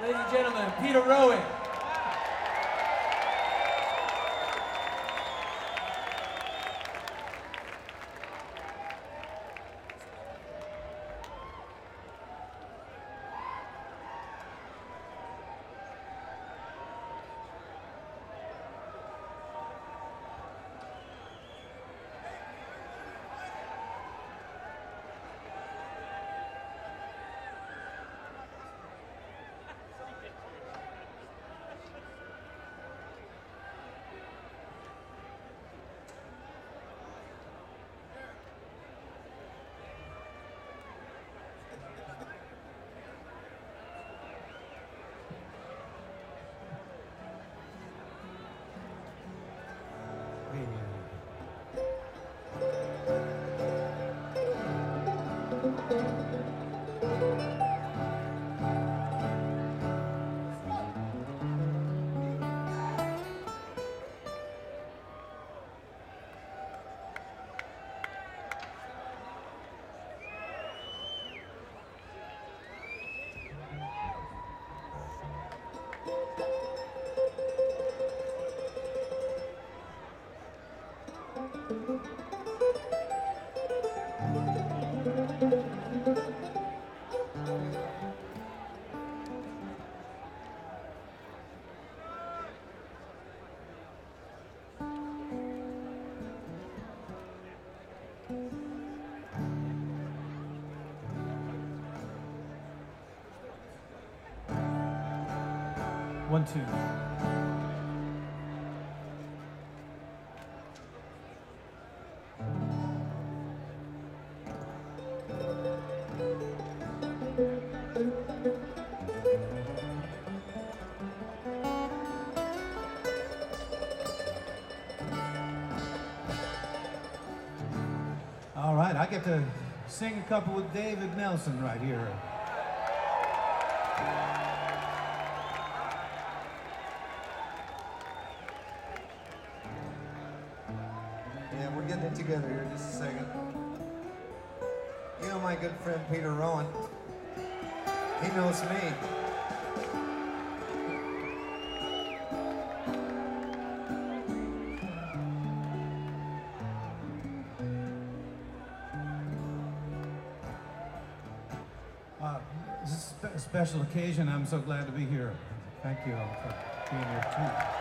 Ladies and gentlemen, Peter Rowan. One, two. All right, I get to sing a couple with David Nelson right here. Yeah, we're getting it together here just a second. You know my good friend Peter Rowan. He knows me. This is a special occasion. I'm so glad to be here. Thank you all for being here too.